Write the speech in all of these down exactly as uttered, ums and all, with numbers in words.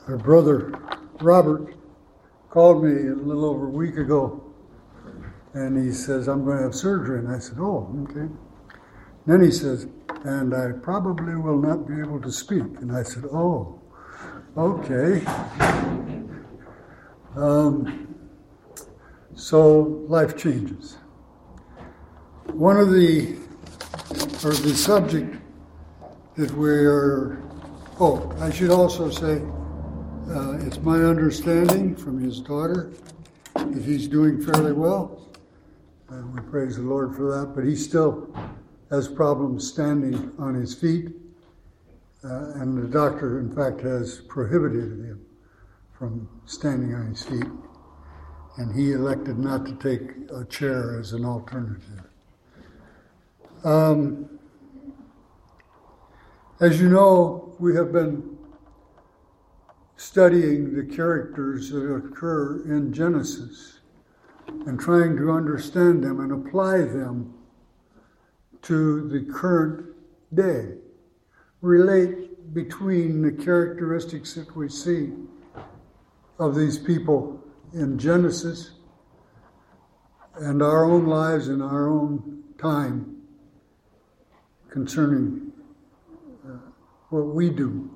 Our brother Robert called me a little over a week ago, and he says, I'm going to have surgery. And I said, oh, okay. Then he says, and I probably will not be able to speak. And I said, oh, okay. Um, so life changes. One of the, or the subject that we are, oh, I should also say, uh, it's my understanding from his daughter that he's doing fairly well. And we praise the Lord for that, but he still has problems standing on his feet. Uh, and the doctor, in fact, has prohibited him from standing on his feet. And he elected not to take a chair as an alternative. Um, as you know, we have been studying the characters that occur in Genesis and trying to understand them and apply them to the current day. Relate between the characteristics that we see of these people in Genesis and our own lives in our own time concerning uh, what we do.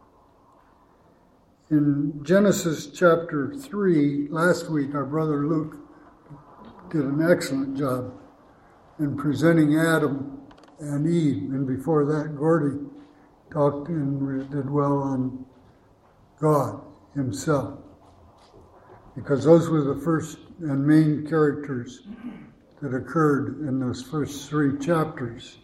In Genesis chapter three, last week our brother Luke did an excellent job in presenting Adam and Eve, and before that Gordy talked and did well on God himself, because those were the first and main characters that occurred in those first three chapters.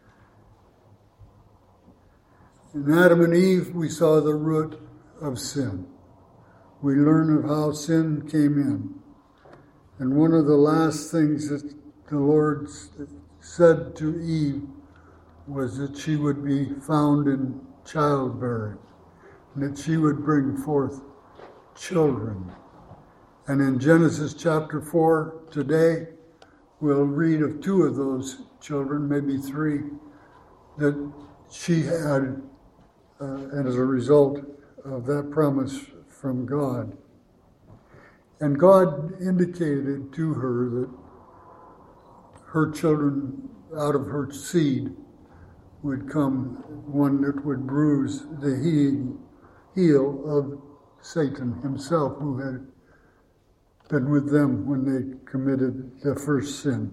In Adam and Eve, we saw the root of sin. We learn of how sin came in. And one of the last things that the Lord said to Eve was that she would be found in childbearing, and that she would bring forth children. And in Genesis chapter four today, we'll read of two of those children, maybe three, that she had uh, as a result of that promise from God. And God indicated to her that her children, out of her seed, would come one that would bruise the heel of Satan himself, who had been with them when they committed the first sin.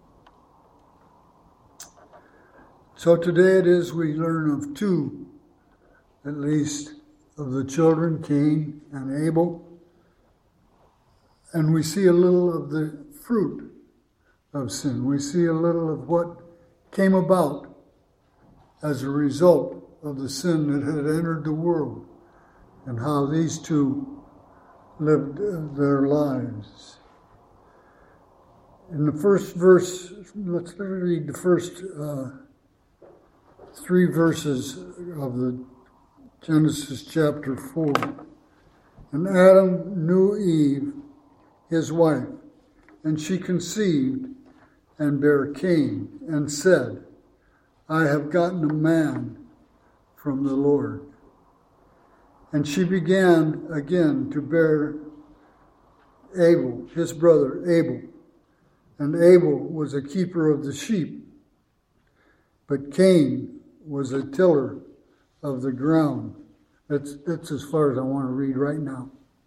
So today it is we learn of two, at least, of the children, Cain and Abel, and we see a little of the fruit of sin. We see a little of what came about as a result of the sin that had entered the world, and how these two lived their lives. In the first verse, let's read the first uh, three verses of the Genesis chapter four. And Adam knew Eve, his wife, and she conceived and bare Cain, and said, I have gotten a man from the Lord. And she began again to bear Abel, his brother Abel. And Abel was a keeper of the sheep, but Cain was a tiller of the ground. That's, that's as far as I want to read right now.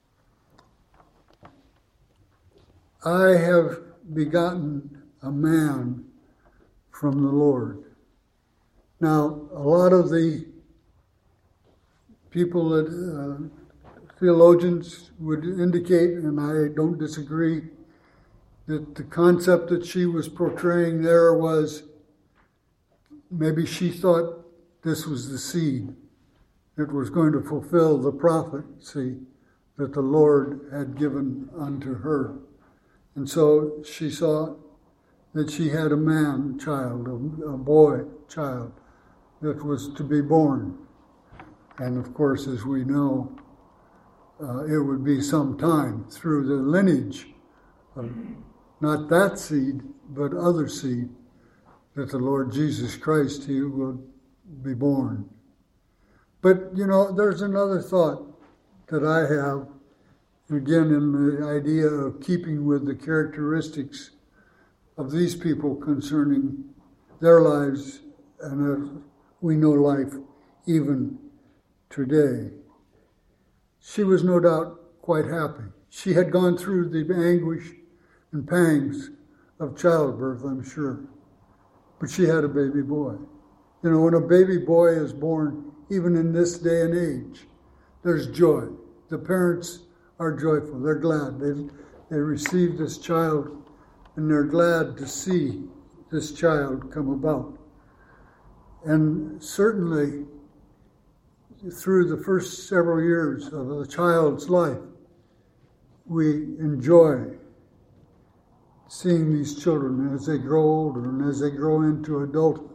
I have begotten a man from the Lord. Now, a lot of the people that uh, theologians would indicate, and I don't disagree, that the concept that she was portraying there was maybe she thought this was the seed that was going to fulfill the prophecy that the Lord had given unto her. And so she saw that she had a man child, a, a boy child, that was to be born. And of course, as we know, uh, it would be some time through the lineage of not that seed, but other seed, that the Lord Jesus Christ, he will be born. But, you know, there's another thought that I have, again in the idea of keeping with the characteristics of these people concerning their lives, and as we know life even today. She was no doubt quite happy. She had gone through the anguish and pangs of childbirth, I'm sure. But she had a baby boy. You know, when a baby boy is born, even in this day and age, there's joy. The parents are joyful. They're glad. They they received this child, and they're glad to see this child come about. And certainly, through the first several years of a child's life, we enjoy seeing these children as they grow older and as they grow into adulthood.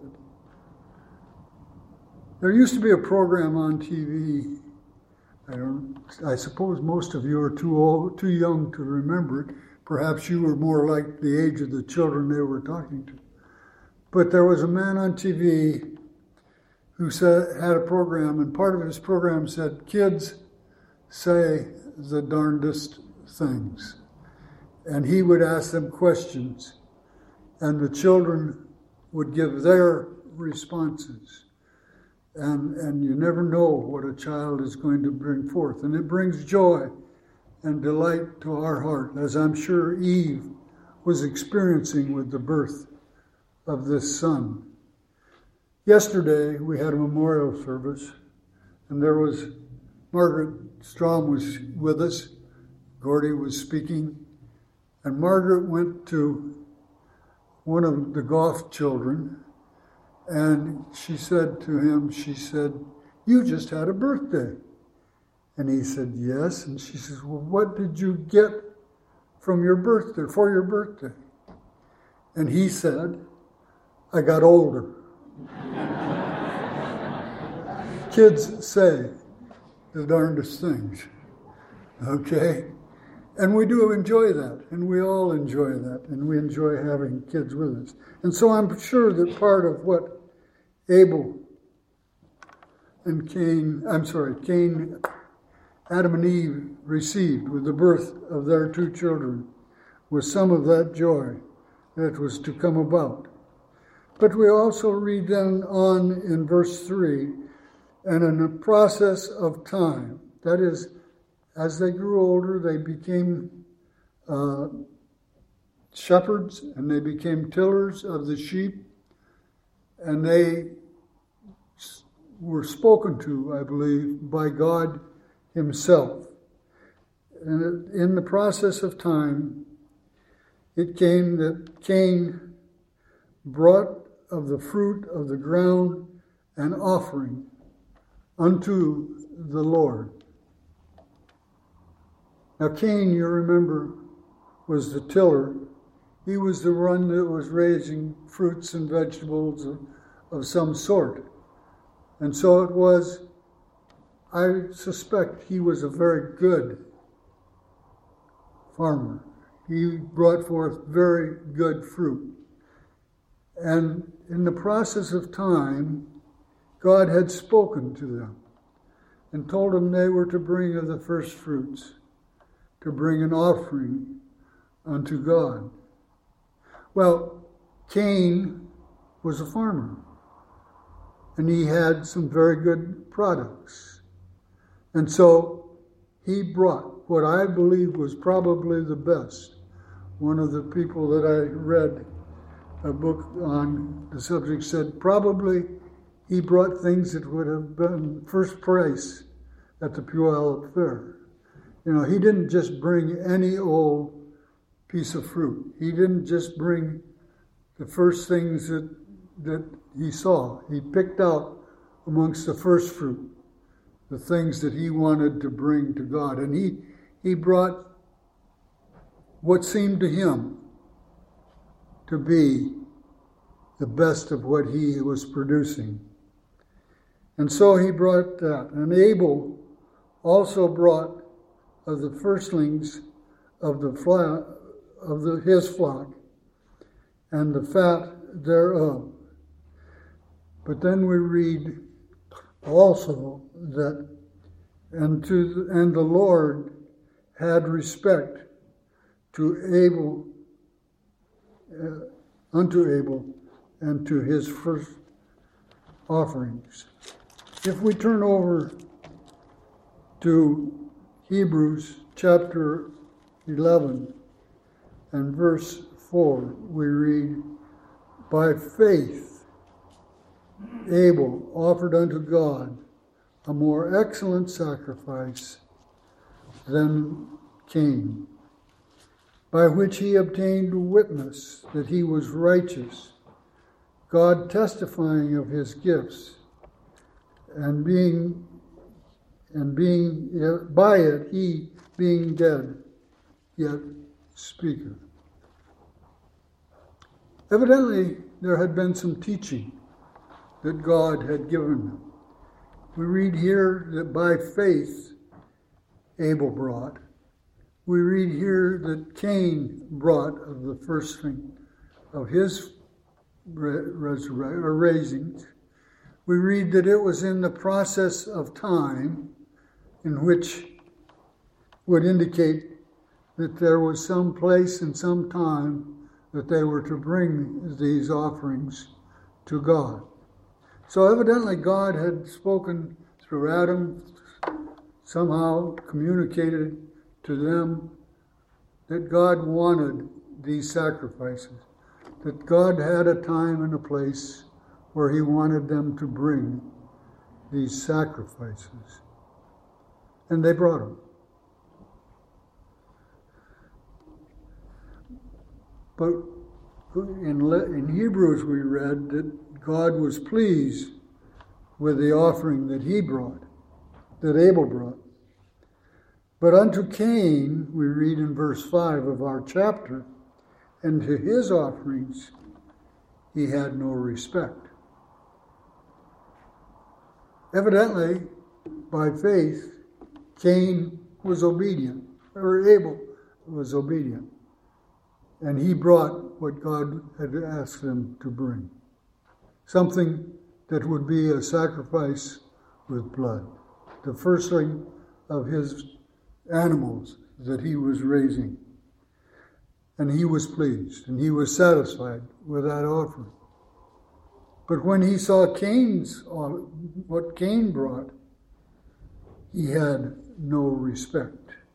There used to be a program on T V. I don't. I suppose most of you are too old, too young to remember it. Perhaps you were more like the age of the children they were talking to. But there was a man on T V who said, had a program, and part of his program said, "Kids say the darndest things." And he would ask them questions, and the children would give their responses. And, and you never know what a child is going to bring forth. And it brings joy and delight to our heart, as I'm sure Eve was experiencing with the birth of this son. Yesterday, we had a memorial service, and there was, Margaret Strom was with us, Gordy was speaking, and Margaret went to one of the Goff children, and she said to him, she said, "You just had a birthday." And he said, "Yes." And she says, "Well, what did you get from your birthday, for your birthday?" And he said, "I got older." Kids say the darndest things, okay? And we do enjoy that, and we all enjoy that, and we enjoy having kids with us. And so I'm sure that part of what Abel and Cain, I'm sorry, Cain, Adam and Eve received with the birth of their two children was some of that joy that was to come about. But we also read then on in verse three, and in a process of time, that is, as they grew older, they became uh, shepherds, and they became tillers of the sheep, and they were spoken to, I believe, by God himself. And in the process of time, it came that Cain brought of the fruit of the ground an offering unto the Lord. Now Cain, you remember, was the tiller. He was the one that was raising fruits and vegetables of, of some sort. And so it was, I suspect he was a very good farmer. He brought forth very good fruit. And in the process of time, God had spoken to them and told them they were to bring of the first fruits, to bring an offering unto God. Well, Cain was a farmer, and he had some very good products. And so he brought what I believe was probably the best. One of the people that I read a book on the subject said probably he brought things that would have been first price at the Puyallup Fair. You know, he didn't just bring any old piece of fruit. He didn't just bring the first things that that he saw. He picked out amongst the first fruit the things that he wanted to bring to God. And he he brought what seemed to him to be the best of what he was producing. And so he brought that. And Abel also brought of the firstlings of the flock, of the, his flock, and the fat thereof. But then we read also that And to and the Lord had respect to Abel, uh, unto Abel, and to his first offerings. If we turn over to Hebrews chapter eleven and verse four, we read, "By faith Abel offered unto God a more excellent sacrifice than Cain, by which he obtained witness that he was righteous, God testifying of his gifts, and being and being by it he being dead yet speaketh." Evidently, there had been some teaching that God had given them. We read here that by faith Abel brought. We read here that Cain brought of the first thing of his resurrection or raisings. We read that it was in the process of time, in which would indicate that there was some place and some time that they were to bring these offerings to God. So evidently God had spoken through Adam, somehow communicated to them that God wanted these sacrifices, that God had a time and a place where he wanted them to bring these sacrifices. And they brought them. But in, in Hebrews we read that God was pleased with the offering that he brought, that Abel brought. But unto Cain, we read in verse five of our chapter, and to his offerings he had no respect. Evidently, by faith, Cain was obedient, or Abel was obedient. And he brought what God had asked them to bring. Something that would be a sacrifice with blood. The first thing of his animals that he was raising. And he was pleased, and he was satisfied with that offering. But when he saw Cain's, what Cain brought, he had no respect.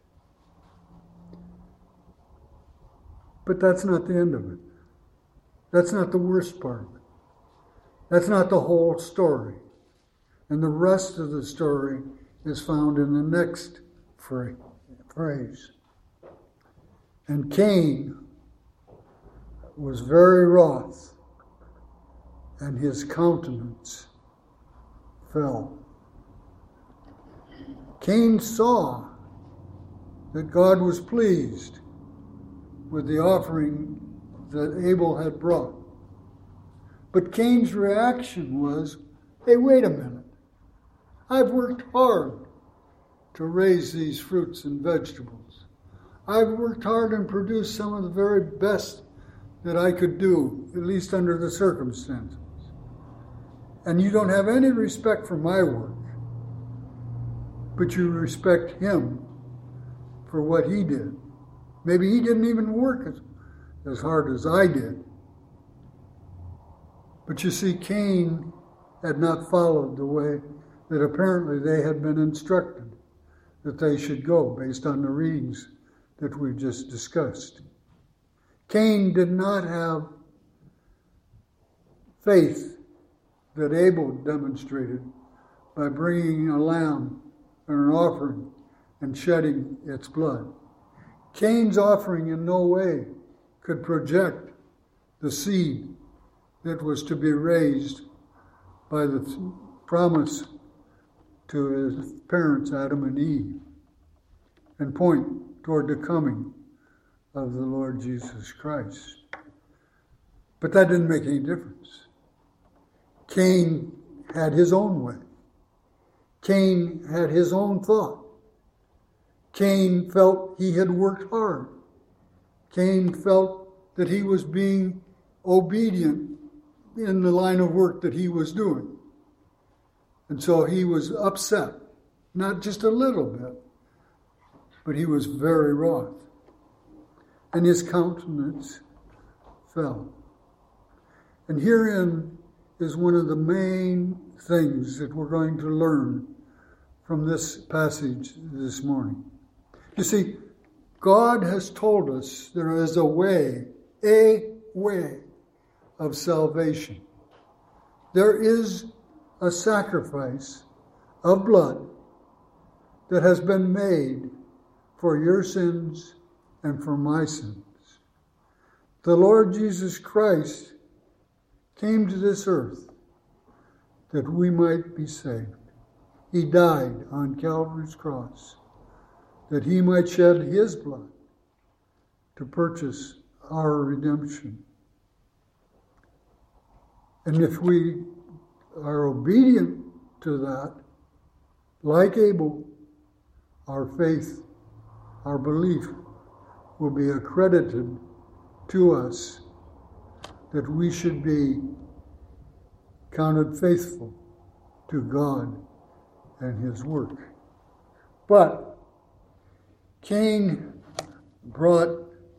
But that's not the end of it. That's not the worst part of it. That's not the whole story. And the rest of the story is found in the next phrase. And Cain was very wroth, and his countenance fell. Cain saw that God was pleased with the offering that Abel had brought. But Cain's reaction was, hey, wait a minute. I've worked hard to raise these fruits and vegetables. I've worked hard and produced some of the very best that I could do, at least under the circumstances. And you don't have any respect for my work, but you respect him for what he did. Maybe he didn't even work as, as hard as I did. But you see, Cain had not followed the way that apparently they had been instructed that they should go based on the readings that we've just discussed. Cain did not have faith that Abel demonstrated by bringing a lamb or an offering and shedding its blood. Cain's offering in no way could project the seed that was to be raised by the promise to his parents, Adam and Eve, and point toward the coming of the Lord Jesus Christ. But that didn't make any difference. Cain had his own way. Cain had his own thought. Cain felt he had worked hard. Cain felt that he was being obedient in the line of work that he was doing. And so he was upset Not just a little bit, but he was very wroth. And his countenance fell. And herein is one of the main things that we're going to learn from this passage this morning. You see, God has told us there is a way, a way of salvation. There is a sacrifice of blood that has been made for your sins and for my sins. The Lord Jesus Christ came to this earth that we might be saved. He died on Calvary's cross that he might shed his blood to purchase our redemption. And if we are obedient to that, like Abel, our faith, our belief will be accredited to us that we should be counted faithful to God and his work. But Cain brought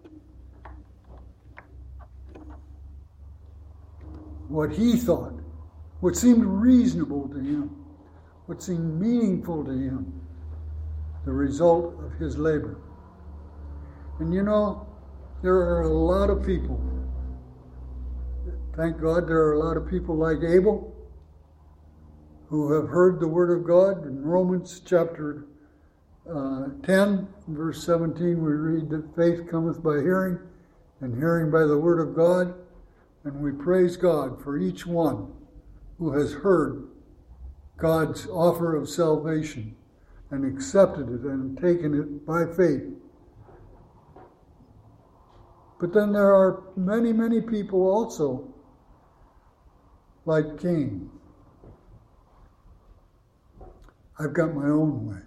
what he thought, what seemed reasonable to him, what seemed meaningful to him, the result of his labor. And you know, there are a lot of people, thank God there are a lot of people like Abel who have heard the word of God. In Romans chapter uh, ten, verse seventeen, we read that faith cometh by hearing, and hearing by the word of God. And we praise God for each one who has heard God's offer of salvation and accepted it and taken it by faith. But then there are many, many people also like Cain. I've got my own way.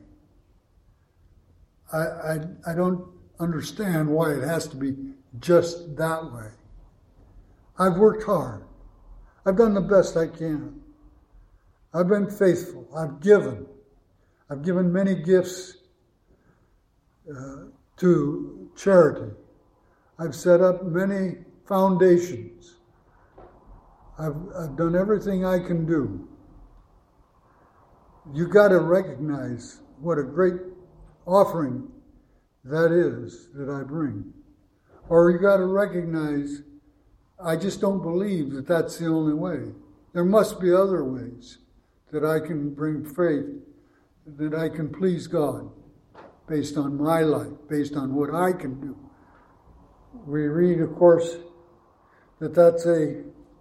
I, I, I don't understand why it has to be just that way. I've worked hard. I've done the best I can. I've been faithful. I've given. I've given many gifts uh, to charity. I've set up many foundations. I've, I've done everything I can do. You got to recognize what a great offering that is that I bring. Or you got to recognize I just don't believe that that's the only way. There must be other ways that I can bring faith, that I can please God based on my life, based on what I can do. We read, of course, that that's a,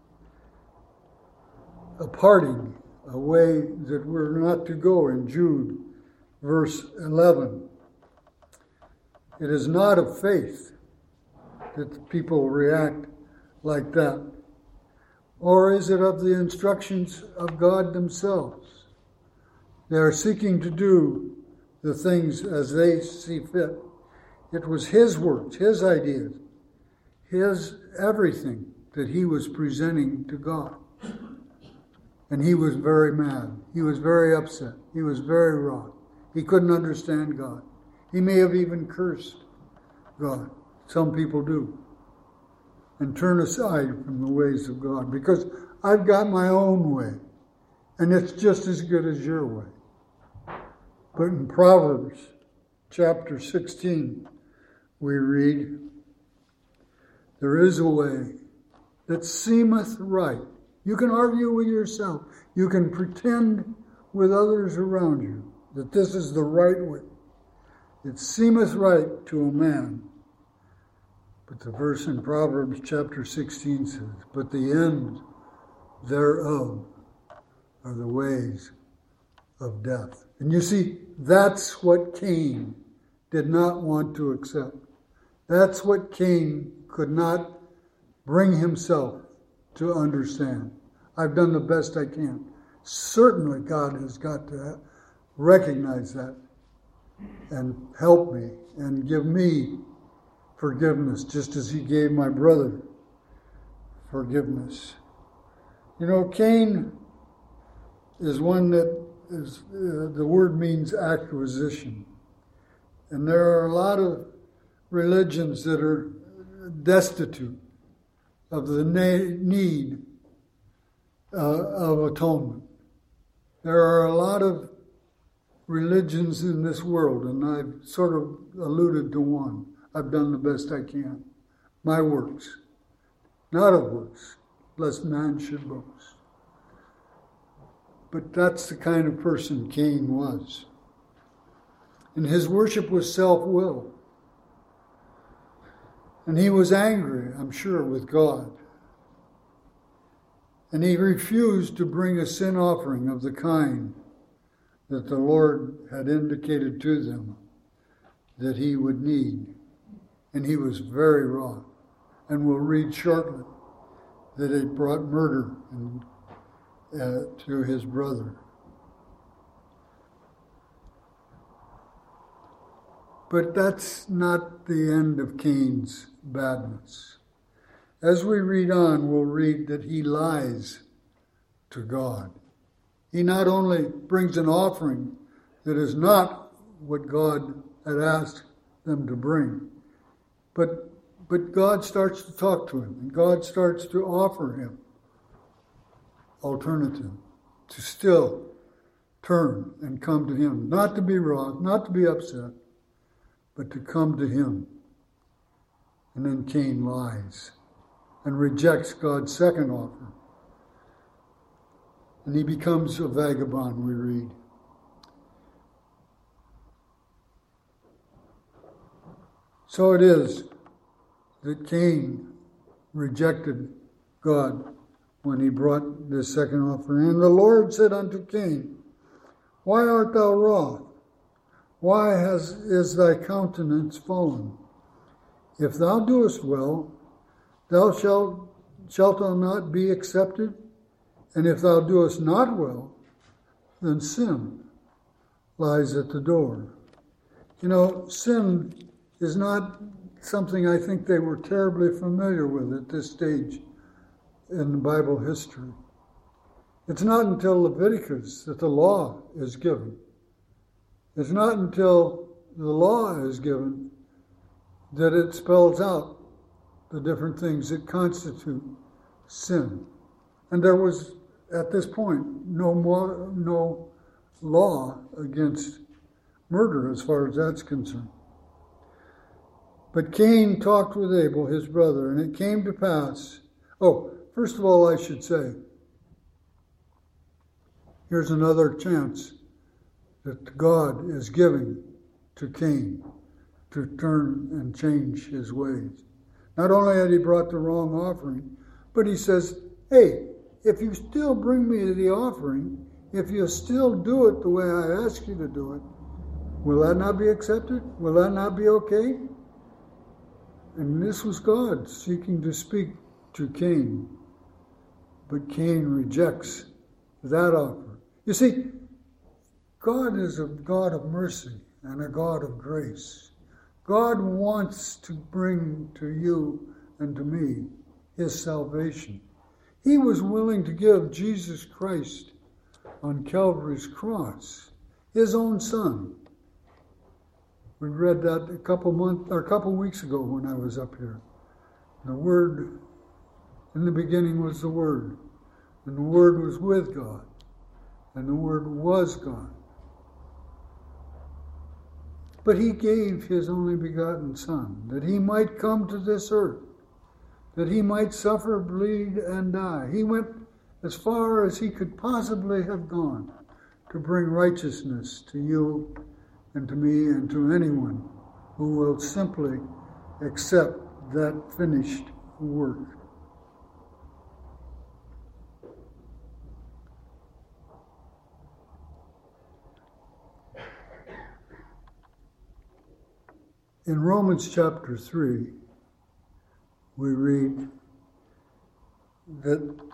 a parting, a way that we're not to go in Jude, verse eleven. It is not of faith that the people react like that. Or is it of the instructions of God themselves? They are seeking to do the things as they see fit. It was his words, his ideas, his everything that he was presenting to God. And he was very mad. He was very upset. He was very wroth. He couldn't understand God. He may have even cursed God. Some people do. And turn aside from the ways of God, because I've got my own way, and it's just as good as your way. But in Proverbs chapter sixteen, we read, there is a way that seemeth right. You can argue with yourself. You can pretend with others around you that this is the right way. It seemeth right to a man. But the verse in Proverbs chapter sixteen says, but the end thereof are the ways of death. And you see, that's what Cain did not want to accept. That's what Cain could not bring himself to understand. I've done the best I can. Certainly God has got to recognize that and help me and give me forgiveness, just as he gave my brother forgiveness. You know, Cain is one that is, uh, the word means acquisition. And there are a lot of religions that are destitute of the na- need uh, of atonement. There are a lot of religions in this world, and I've sort of alluded to one. I've done the best I can. My works, not of works, lest man should boast. But that's the kind of person Cain was. And his worship was self-will. And he was angry, I'm sure, with God. And he refused to bring a sin offering of the kind that the Lord had indicated to them that he would need. And he was very wroth. And we'll read shortly that it brought murder and, uh, to his brother. But that's not the end of Cain's badness. As we read on, we'll read that he lies to God. He not only brings an offering that is not what God had asked them to bring, but, but God starts to talk to him, and God starts to offer him alternative, to still turn and come to him, not to be wroth, not to be upset, but to come to him. And then Cain lies and rejects God's second offer. And he becomes a vagabond, we read. So it is that Cain rejected God when he brought this second offering. And the Lord said unto Cain, Why art thou wroth? Why has is thy countenance fallen? If thou doest well, thou shalt, shalt thou not be accepted? And if thou doest not well, then sin lies at the door. You know, sin is not something I think they were terribly familiar with at this stage in Bible history. It's not until Leviticus that the law is given. It's not until the law is given that it spells out the different things that constitute sin. And there was, at this point, no more, no law against murder as far as that's concerned. But Cain talked with Abel, his brother, and it came to pass. Oh, first of all, I should say, here's another chance that God is giving to Cain to turn and change his ways. Not only had he brought the wrong offering, but he says, hey, if you still bring me the offering, if you still do it the way I ask you to do it, will that not be accepted? Will that not be okay? And this was God seeking to speak to Cain. But Cain rejects that offer. You see, God is a God of mercy and a God of grace. God wants to bring to you and to me his salvation. He was willing to give Jesus Christ on Calvary's cross, his own son. We read that a couple months or a couple weeks ago when I was up here. The Word, in the beginning was the Word, and the Word was with God, and the Word was God. But he gave his only begotten Son, that he might come to this earth, that he might suffer, bleed, and die. He went as far as he could possibly have gone to bring righteousness to you and to me and to anyone who will simply accept that finished work. In Romans chapter three, we read that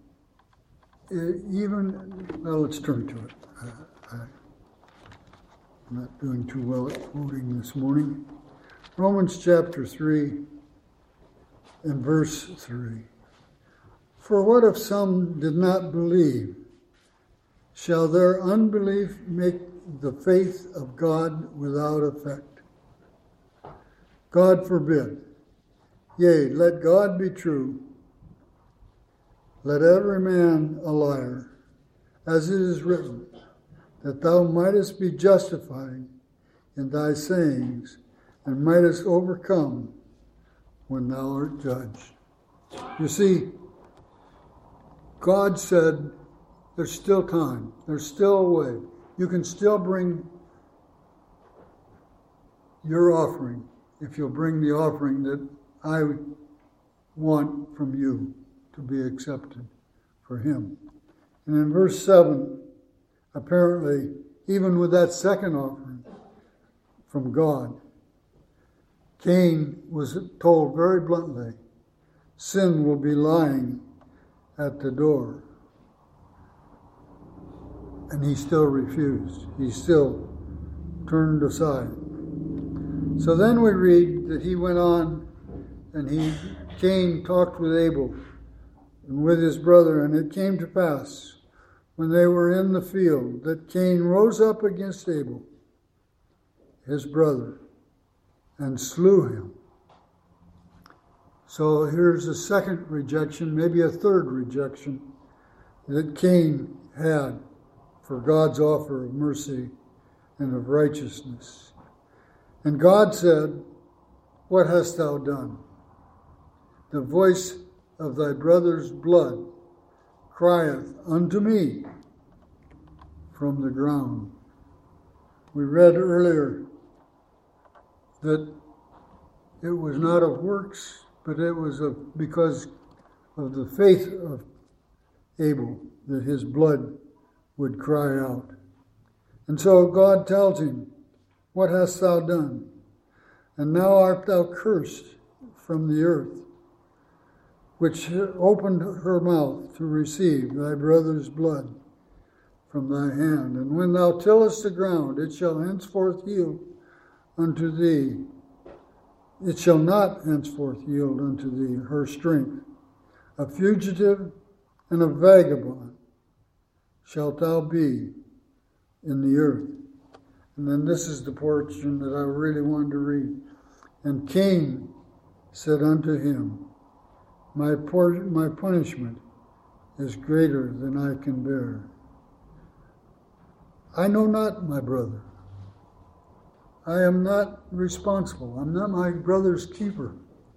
even, well, let's turn to it. I, I, I'm not doing too well at quoting this morning. Romans chapter three and verse three. For what if some did not believe? shall their unbelief make the faith of God without effect? God forbid. Yea, let God be true, let every man a liar, as it is written, that thou mightest be justified in thy sayings, and mightest overcome when thou art judged. You see, God said, there's still time. There's still a way. You can still bring your offering if you'll bring the offering that I want from you to be accepted for him. And in verse seven, apparently, even with that second offering from God, Cain was told very bluntly, sin will be lying at the door. And he still refused. He still turned aside. So then we read that he went on and he, Cain talked with Abel and with his brother, and it came to pass when they were in the field that Cain rose up against Abel, his brother, and slew him. So here's a second rejection, maybe a third rejection that Cain had for God's offer of mercy and of righteousness. And God said, what hast thou done? The voice of thy brother's blood crieth unto me from the ground. We read earlier that it was not of works, but it was of, because of the faith of Abel that his blood would cry out. And so God tells him, what hast thou done? And now art thou cursed from the earth, which opened her mouth to receive thy brother's blood from thy hand. And when thou tillest the ground, it shall henceforth yield unto thee. It shall not henceforth yield unto thee her strength. A fugitive and a vagabond shalt thou be in the earth. And then this is the portion that I really wanted to read. And Cain said unto him, My, por- my punishment is greater than I can bear. I know not my brother. I am not responsible. I'm not my brother's keeper.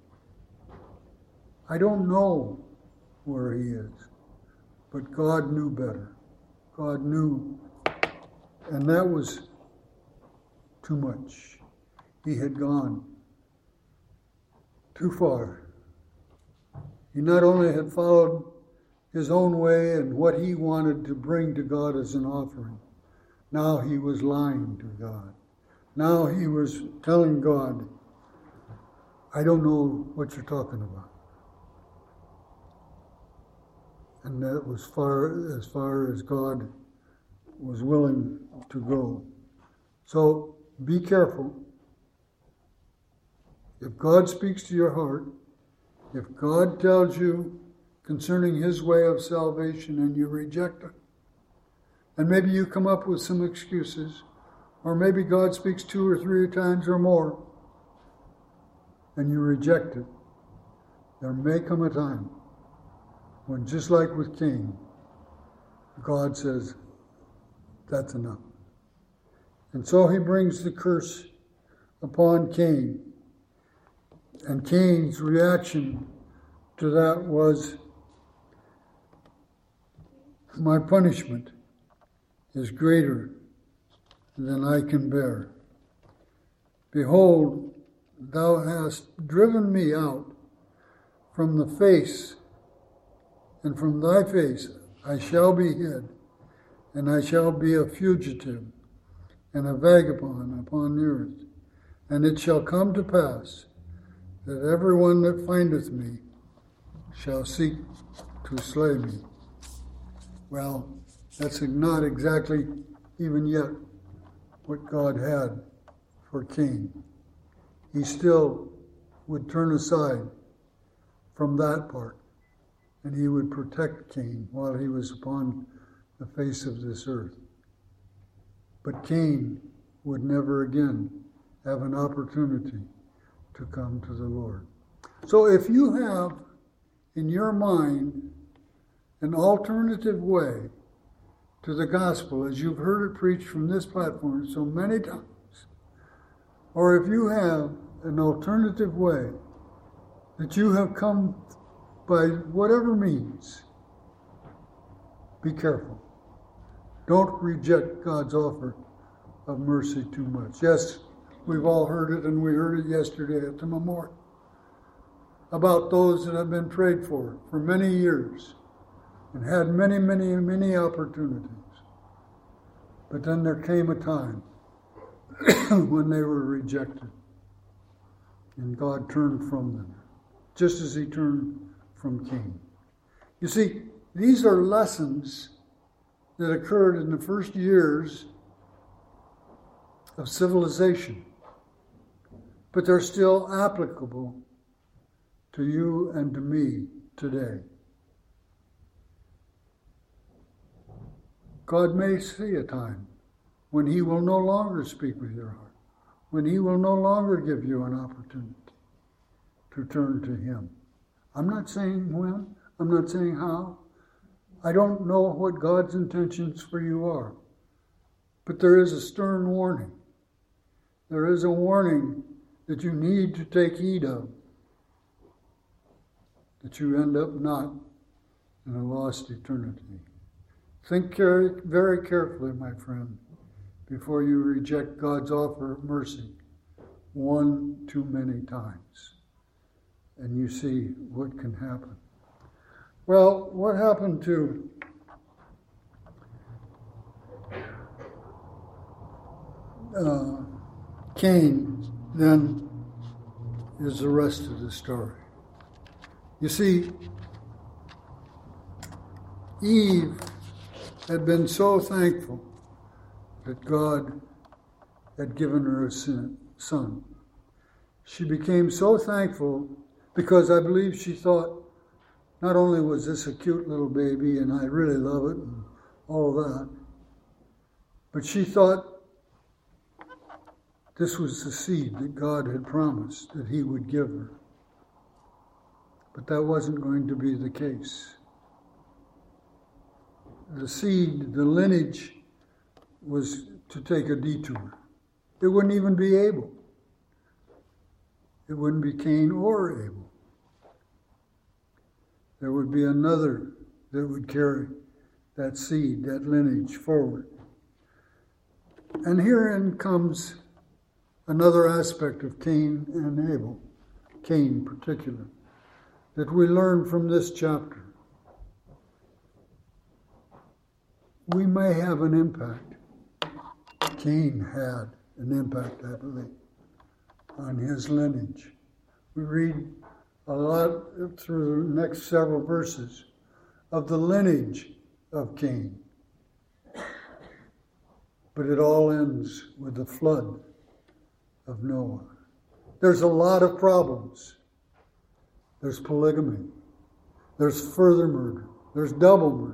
I don't know where he is. But God knew better. God knew. And that was too much. He had gone too far. He not only had followed his own way and what he wanted to bring to God as an offering, now he was lying to God. Now he was telling God, I don't know what you're talking about. And that was far as far as God was willing to go. So be careful. If God speaks to your heart, if God tells you concerning his way of salvation and you reject it, and maybe you come up with some excuses, or maybe God speaks two or three times or more, and you reject it, there may come a time when, just like with Cain, God says, that's enough. And so he brings the curse upon Cain. And Cain's reaction to that was, my punishment is greater than I can bear. Behold, thou hast driven me out from the face, and from thy face I shall be hid, and I shall be a fugitive and a vagabond upon the earth. And it shall come to pass that everyone that findeth me shall seek to slay me. Well, that's not exactly even yet what God had for Cain. He still would turn aside from that part, and he would protect Cain while he was upon the face of this earth. But Cain would never again have an opportunity to come to the Lord. So if you have in your mind an alternative way to the gospel, as you've heard it preached from this platform so many times, or if you have an alternative way that you have come by whatever means, be careful. Don't reject God's offer of mercy too much. Yes, we've all heard it, and we heard it yesterday at the memorial about those that have been prayed for for many years and had many, many, many opportunities. But then there came a time when they were rejected, and God turned from them, just as he turned from Cain. You see, these are lessons that occurred in the first years of civilization, but they're still applicable to you and to me today. God may see a time when he will no longer speak with your heart, when he will no longer give you an opportunity to turn to him. I'm not saying when, I'm not saying how. I don't know what God's intentions for you are. But there is a stern warning. There is a warning that you need to take heed of, that you end up not in a lost eternity. Think very carefully, my friend, before you reject God's offer of mercy one too many times. And you see what can happen. Well, what happened to uh, Cain then is the rest of the story. You see, Eve had been so thankful that God had given her a son. She became so thankful because I believe she thought, not only was this a cute little baby and I really love it and all that, but she thought this was the seed that God had promised that he would give her. But that wasn't going to be the case. The seed, the lineage, was to take a detour. It wouldn't even be Abel. It wouldn't be Cain or Abel. There would be another that would carry that seed, that lineage forward. And herein comes another aspect of Cain and Abel, Cain in particular, that we learn from this chapter. We may have an impact. Cain had an impact, I believe, on his lineage. We read a lot through the next several verses of the lineage of Cain. But it all ends with the flood of Noah. There's a lot of problems. There's polygamy. There's further murder. There's double murder.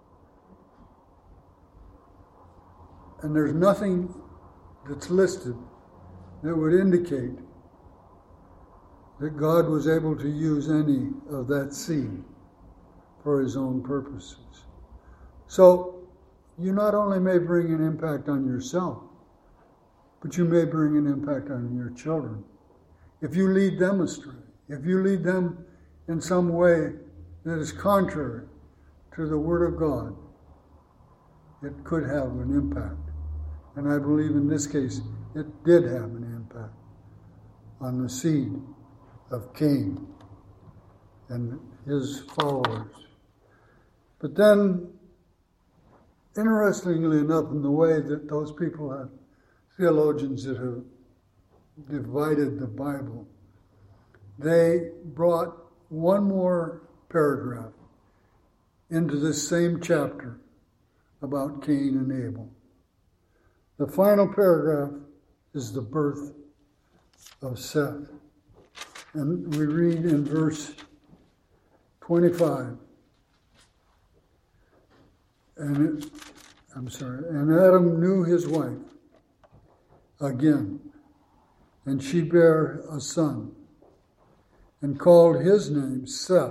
And there's nothing that's listed that would indicate that God was able to use any of that seed for his own purposes. So you not only may bring an impact on yourself, but you may bring an impact on your children. If you lead them astray, if you lead them in some way that is contrary to the Word of God, it could have an impact. And I believe in this case, it did have an impact on the seed of Cain and his followers. But then, interestingly enough, in the way that those people have, theologians that have divided the Bible, they brought one more paragraph into this same chapter about Cain and Abel. The final paragraph is the birth of Seth. And we read in verse twenty-five, And it, I'm sorry, and Adam knew his wife again, and she bare a son, and called his name Seth.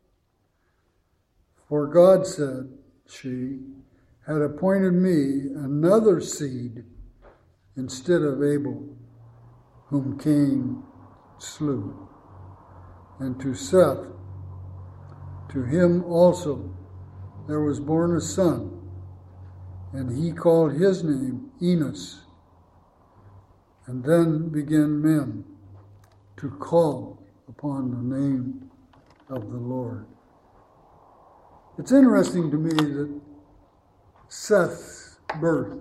For God said, she had appointed me another seed instead of Abel, whom Cain slew. And to Seth, to him also there was born a son, and he called his name Enos. And then began men to call upon the name of the Lord. It's interesting to me that Seth's birth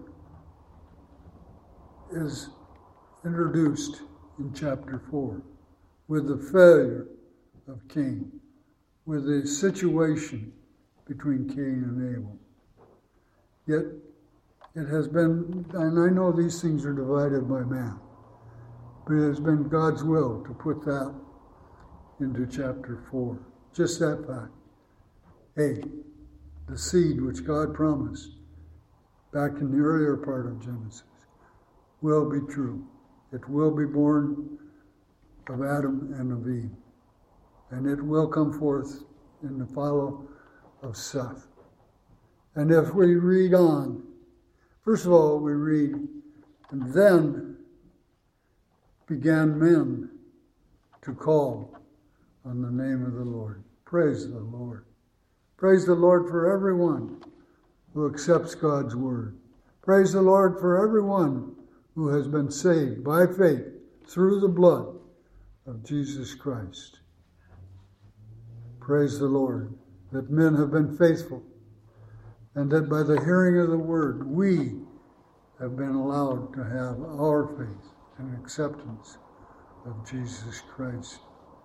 is introduced in chapter four with the failure of Cain, with the situation between Cain and Abel. Yet it has been, and I know these things are divided by man, but it has been God's will to put that into chapter four. Just that fact. Hey, the seed which God promised back in the earlier part of Genesis will be true. It will be born of Adam and of Eve. And it will come forth in the follow of Seth. And if we read on, first of all, we read, and then began men to call on the name of the Lord. Praise the Lord. Praise the Lord for everyone who accepts God's word. Praise the Lord for everyone who has been saved by faith through the blood of Jesus Christ. Praise the Lord that men have been faithful, and that by the hearing of the word, we have been allowed to have our faith and acceptance of Jesus Christ.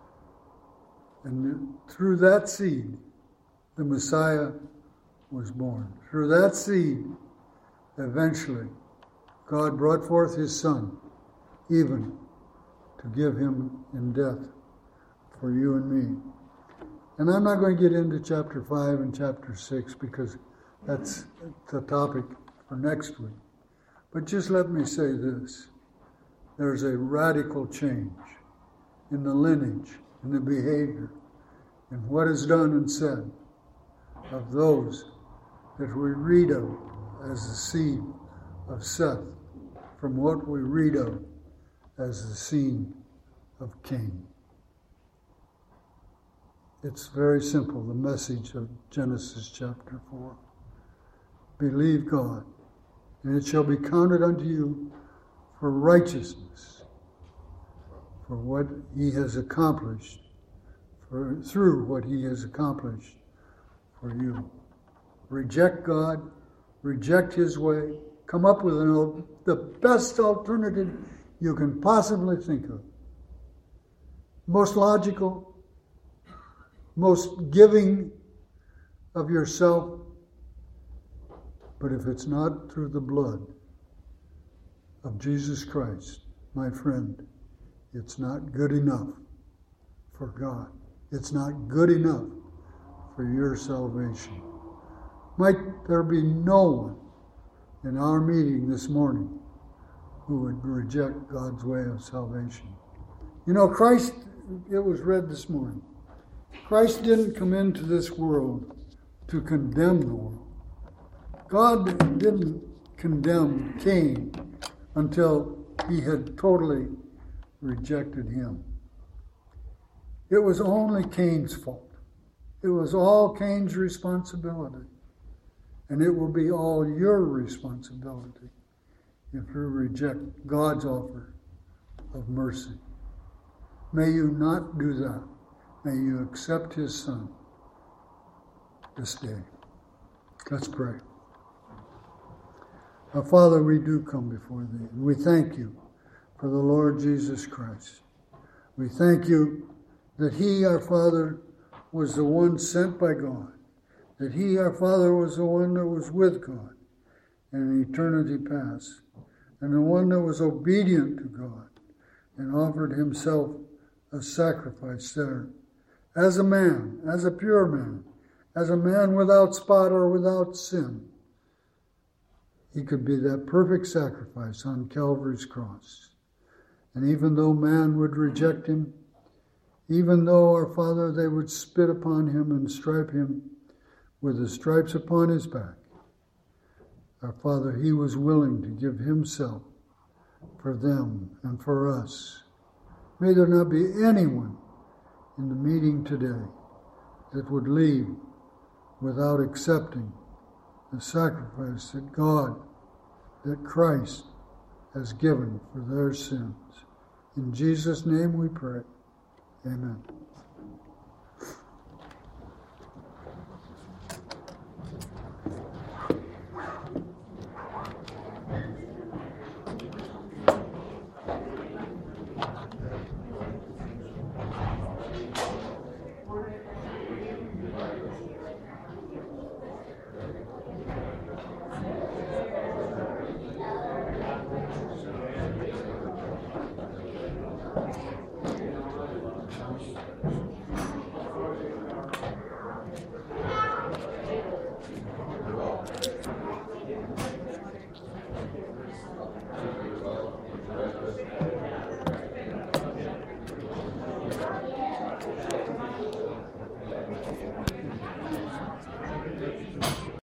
And through that seed, the Messiah was born. Through that seed, eventually, God brought forth his Son, even to give him in death for you and me. And I'm not going to get into chapter five and chapter six because that's the topic for next week. But just let me say this. There's a radical change in the lineage, in the behavior, in what is done and said of those that we read of as the seed of Seth from what we read of as the seed of Cain. It's very simple, the message of Genesis chapter four. Believe God, and it shall be counted unto you for righteousness, for what he has accomplished, for through what he has accomplished for you. Reject God, reject his way, come up with an, the best alternative you can possibly think of. Most logical, most giving of yourself. But if it's not through the blood of Jesus Christ, my friend, it's not good enough for God. It's not good enough for your salvation. Might there be no one in our meeting this morning who would reject God's way of salvation. You know, Christ, it was read this morning, Christ didn't come into this world to condemn the world. God didn't condemn Cain until he had totally rejected him. It was only Cain's fault. It was all Cain's responsibility. And it will be all your responsibility if you reject God's offer of mercy. May you not do that. May you accept his Son this day. Let's pray. Our Father, we do come before thee. We thank you for the Lord Jesus Christ. We thank you that he, our Father, was the one sent by God. That he, our Father, was the one that was with God in eternity past. And the one that was obedient to God and offered himself a sacrifice there. As a man, as a pure man, as a man without spot or without sin, he could be that perfect sacrifice on Calvary's cross. And even though man would reject him, even though, our Father, they would spit upon him and stripe him with the stripes upon his back, our Father, he was willing to give himself for them and for us. May there not be anyone in the meeting today that would leave without accepting the sacrifice that God, that Christ has given for their sins. In Jesus' name we pray. Amen.